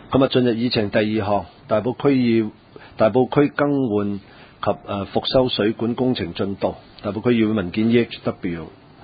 今日進入議程第2項，大埔區更換及復修水管工程進度。大埔區議會文件 EHW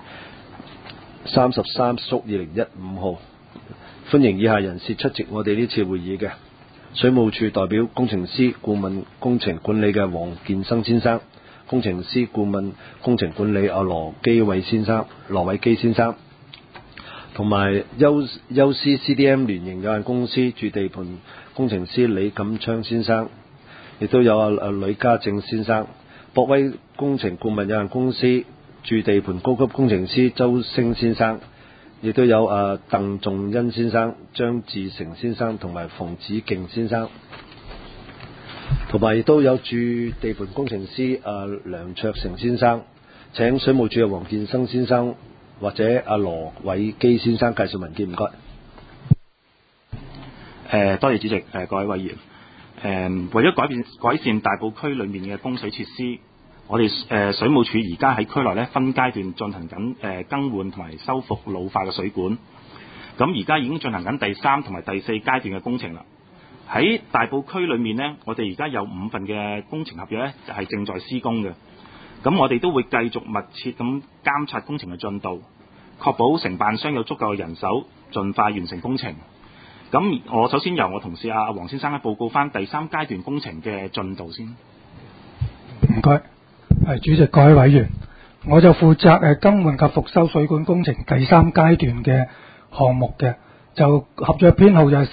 33/2015號，歡迎以下人士出席我哋呢次會議嘅：水務署代表工程師顧問工程管理嘅黃建生先生，工程師顧問工程管理羅偉基先生，同埋優思 CDM 聯營有限公司駐地盤工程師李錦昌先生，亦都有呂家正先生。博威工程顧問有限公司駐地盤高級工程師周星先生，亦都有鄧仲恩先生、張志成先生同埋馮子敬先生，同埋亦都有駐地盤工程師梁卓成先生。請水務署嘅黃建生先生或者羅偉基先生介紹文件，唔該。 多謝主席，各位委員。為咗改善大埔區裏面嘅供水設施，我哋水務署而家喺區內分階段進行緊更換同埋修復老化嘅水管。咁而家已經進行緊第3同埋第4階段嘅工程啦。喺大埔區裏面呢，我哋而家有5份嘅工程合約就係正在施工嘅。咁我哋都會繼續密切咁監察工程嘅進度，確保承辦商有足夠嘅人手，盡快完成工程。咁我首先由我同事黃先生報告翻第3階段工程嘅進度先。 唔該，主席，各位委員，我就負責更換及復修水管工程第3階段嘅項目嘅，就合約編號就係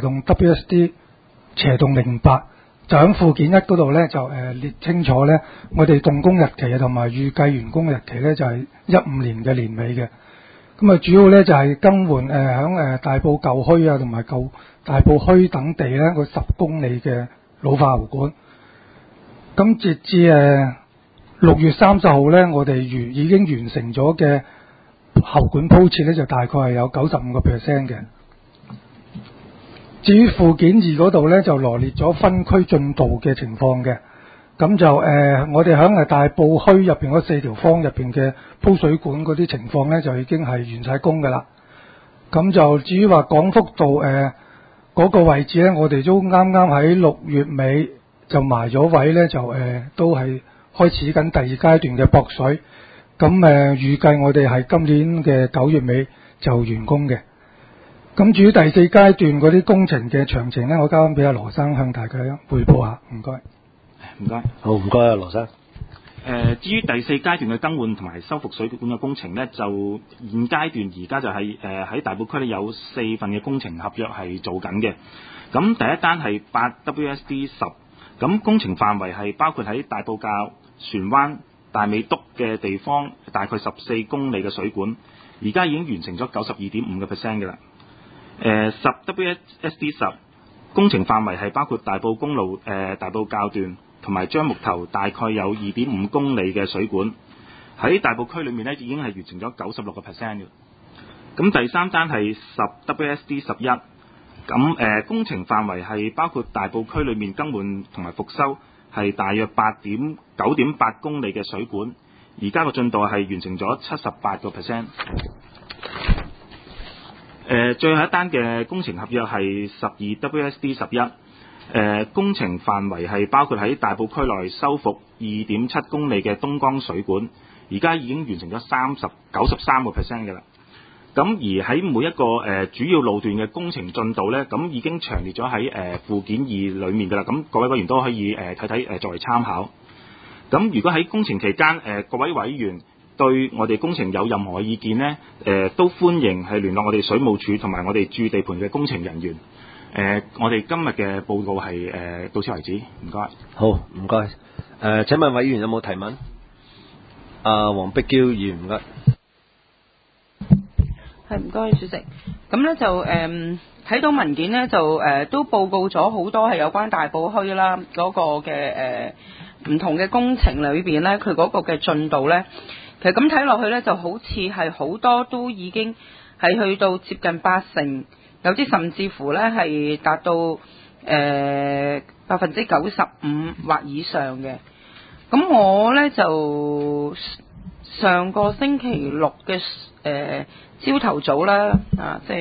15/WSD/08，就喺附件1嗰度呢，就列清楚呢，我哋動工日期同埋預計完工日期呢，就係15年嘅年尾嘅。咁主要呢，就係更換響大埔舊墟同埋大埔墟等地呢個10公里嘅老化喉管。咁截至6月30號呢，我哋已經完成咗嘅喉管鋪設呢，就大概係有 95% 嘅。至於附件2嗰度呢，就羅列咗分區進度嘅情況嘅。咁就我哋喺大埔墟入邊嗰4條方入邊嘅鋪水管嗰啲情況呢，就已經係完晒工噶啦。咁就至於話廣福道嗰個位置呢，我哋都啱啱喺6月尾就埋咗位呢，就都係開始緊第2階段嘅駁水。咁預計我哋係今年嘅9月尾就完工嘅。咁至於第4階段嗰啲工程嘅詳情呢，我交翻俾羅生向大家匯報下，唔該。 唔該。 好，唔該羅生。 至於第4階段嘅更換同埋修復水管嘅工程呢，就現階段而家就係喺大埔區有4份嘅工程合約係做緊嘅。咁第一單係8WSD10，咁工程範圍係包括喺大埔滘、船灣、大美督嘅地方，大概14公里嘅水管，而家已經完成咗 92.5% 嘅啦。10WSD10 工程範圍係包括大埔公路大埔滘段同埋樟木頭，大概有 2.5 公里嘅水管，喺大埔區裏面已經係完成咗 96% 嘅。咁第3單係 10WSD11，咁工程範圍係包括大埔區裏面更換同埋復修，係大約 9.8 公里嘅水管，而家個進度係完成咗 78%。最後一單嘅工程合約係 12WSD11，工程範圍係包括喺大埔區內修復 2.7 公里嘅東江水管，而家已經完成咗 93% 嘅啦。咁而喺每一個主要路段嘅工程進度呢，咁已經詳列咗喺附件2裏面嘅啦。咁各位委員都可以睇睇作為參考。咁如果喺工程期間各位委員對我哋工程有任何意見呢，都歡迎係聯絡我哋水務署同埋我哋駐地盤嘅工程人員。我哋今日嘅報告係到此為止，唔該。 好，唔該。請問委員有冇提問？黃碧嬌議員，唔該。 係，唔該主席。咁呢就睇到文件呢，就都報告咗好多係有關大埔墟啦嗰個嘅唔同嘅工程裏邊呢，佢嗰個嘅進度呢，其實咁睇落去呢，就好似係好多都已經係去到接近80%，有啲甚至乎呢係達到95%或以上嘅。咁我呢就上個星期六嘅朝頭早啦，即係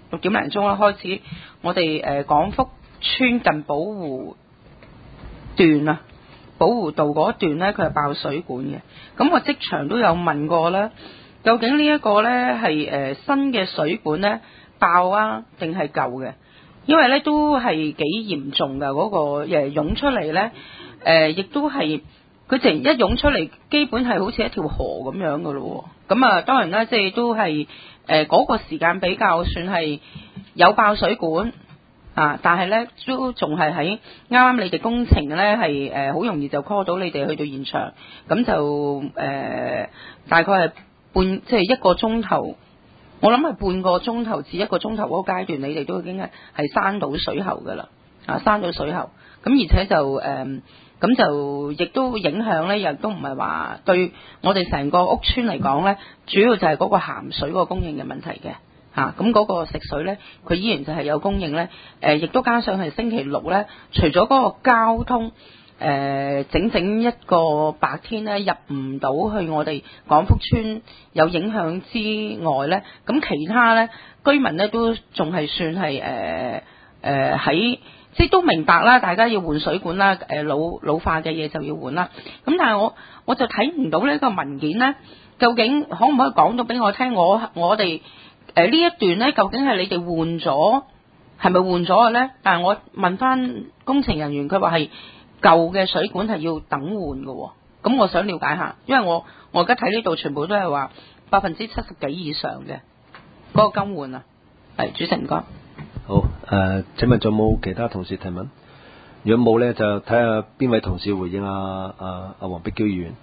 6點零鐘啦開始，我哋廣福村近寶湖段啊，寶湖道嗰段呢，佢係爆水管嘅。咁我即場都有問過啦，究竟呢一個呢係新嘅水管呢爆啊，定係舊嘅？因為呢都係幾嚴重㗎，嗰個湧出嚟呢，亦都係佢突然一湧出嚟，基本係好似一條河咁樣㗎咯。咁啊，當然啦，即係都係嗰個時間比較算係有爆水管。但係咧都仲係喺啱啱你哋工程咧係好容易就 call 到你哋去到現場，咁就大概係即係1個鐘頭，我諗係半個鐘頭至1個鐘頭嗰個階段，你哋都已經係閂到水喉㗎啦，閂到水喉，咁而且就咁就亦都影響咧，亦都唔係話對我哋成個屋村嚟講咧，主要就係嗰個鹹水個供應嘅問題嘅。咁嗰個食水呢，佢依然就係有供應呢。亦都加上係星期六呢，除咗嗰個交通整一個白天呢入唔到去我哋廣福村有影響之外呢，咁其他呢居民呢都仲係算係喺即係都明白啦，大家要換水管啦，老化嘅嘢就要換啦。咁但係我就睇唔到呢個文件呢，究竟可唔可以講到俾我聽？我哋呢一段呢，究竟係你哋換咗，係咪換咗嘅呢？但係我問翻工程人員，佢話係舊嘅水管係要等換嘅。咁我想了解下，因為我而家睇呢度全部都係話70%幾以上嘅嗰個更換啊。係，主席唔該。 好，請問仲有冇其他同事提問？如果冇呢，就睇下邊位同事回應阿黃碧嬌議員。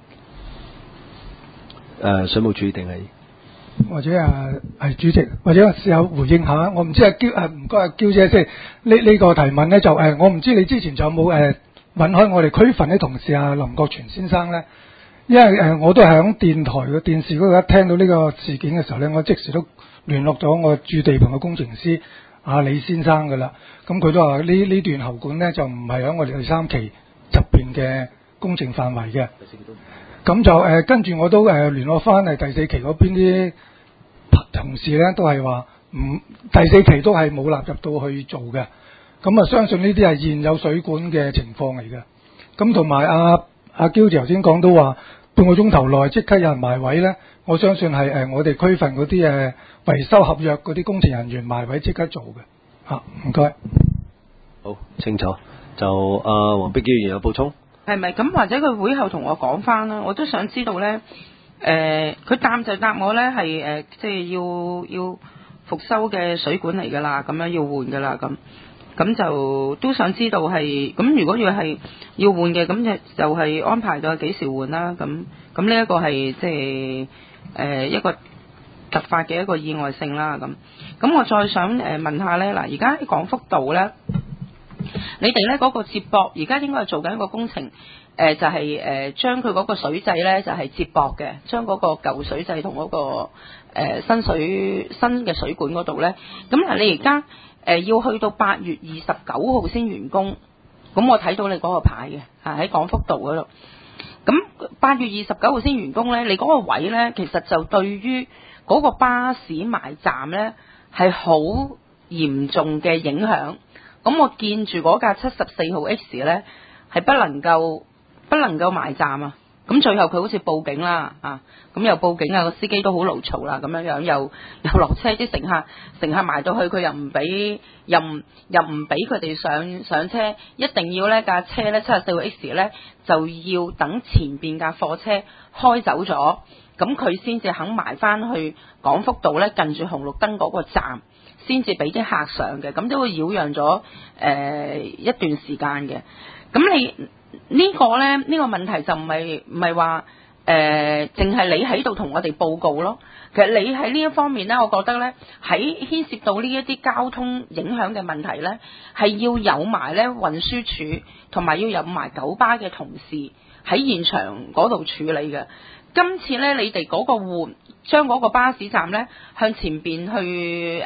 水務署定係？ 或者係主席，或者試下回應下。我唔知唔該阿嬌姐，即係呢個提問呢，就我唔知你之前仲有冇允許我哋區分啲同事林國全先生呢？因為我都係響電台嘅電視嗰度一聽到呢個事件嘅時候呢，我即時都聯絡咗我駐地盤嘅工程師李先生噶啦。咁佢都話呢段喉管呢，就唔係響我哋第3期入邊嘅工程範圍嘅。咁就跟住我都聯絡翻係第4期嗰邊啲同事咧，都係話第4期都係冇納入到去做嘅。咁相信呢啲係現有水管嘅情況嚟嘅。咁同埋阿嬌姐頭先講到話半個鐘頭內即刻有人埋位咧，我相信係我哋區份嗰啲維修合約嗰啲工程人員埋位即刻做嘅。唔該。 好清楚。就黃碧嬌議員有補充？ 係咪咁？或者佢會後同我講翻啦，我都想知道呢。佢答就答我呢，係即係要復修嘅水管嚟㗎啦，咁樣要換㗎啦，咁就都想知道係咁。如果係要換嘅，咁就係安排到幾時換啦。咁呢一個係即係一個突發嘅一個意外性啦。咁我再想問下呢，嗱，而家喺廣福道呢。你哋咧嗰個接駁，而家應該係做緊一個工程，就係將佢嗰個水掣咧就係接駁嘅，將嗰個舊水掣同嗰個新嘅水管嗰度咧。咁嗱，你而家要去到8月29號先完工，咁我睇到你嗰個牌嘅，喺廣福道嗰度。咁8月29號先完工咧，你嗰個位咧，其實就對於嗰個巴士埋站咧係好嚴重嘅影響。咁我見住嗰架74號 X 咧係不能夠埋站啊！咁最後佢好似報警啦，咁又報警啊，個司機都好牢嘈啦，咁樣又落車，啲乘客埋到去佢又唔俾佢哋上車，一定要呢架車咧74號 X 咧就要等前邊架貨車開走咗，咁佢先至肯埋翻去廣福道咧近住紅綠燈嗰個站。先至俾啲客上嘅，咁都會擾攘咗一段時間嘅。咁你呢個咧，呢個問題就唔係話淨係你喺度同我哋報告咯。其實你喺呢一方面咧，我覺得咧喺牽涉到呢一啲交通影響嘅問題咧，係要有埋咧運輸署同埋要有埋九巴嘅同事喺現場嗰度處理嘅。今次咧，你哋嗰個將嗰個巴士站咧向前邊去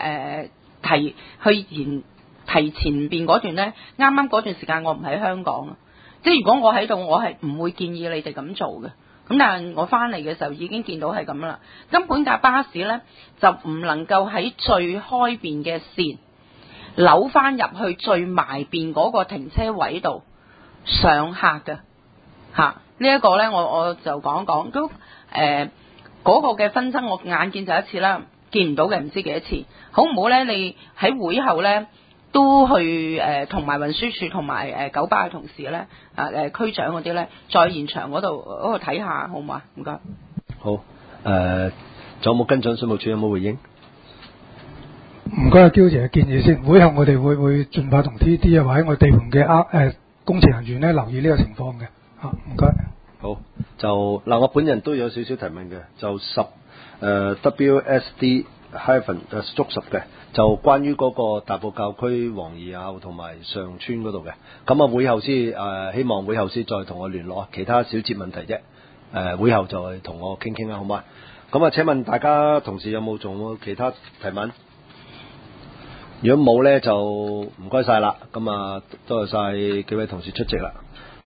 提前邊嗰段咧，啱啱嗰段時間我唔喺香港，即係如果我喺度，我係唔會建議你哋咁做嘅咁但係我翻嚟嘅時候已經見到係咁啦。根本架巴士呢，就唔能夠喺最開邊嘅線扭翻入去最埋邊嗰個停車位度上客嘅嚇。呢一個呢，我就講講都嗰個嘅紛爭，我眼見就一次啦，見唔到嘅唔知幾多次。好唔好呢？你喺會後呢，都去同埋運輸署同埋九巴嘅同事呢，區長嗰啲呢，在現場嗰度睇下，好唔好啊？唔該。 好，仲有冇跟進？水務署有冇回應？ 唔該，嬌姐嘅建議先。會後我哋會盡快同 TD 或者我哋地盤嘅工程人員呢留意呢個情況嘅。唔該。 好，就嗱，我本人都有少少提問嘅，就WSD-10 嘅，就關於嗰個大埔教區黃宜坳同埋上村嗰度嘅。咁啊，會後先希望會後先再同我聯絡，其他小節問題啫。會後就同我傾傾啦，好嘛？咁啊，請問大家同事有冇仲有其他提問？如果冇咧，就唔該晒啦。咁啊，多謝晒幾位同事出席啦。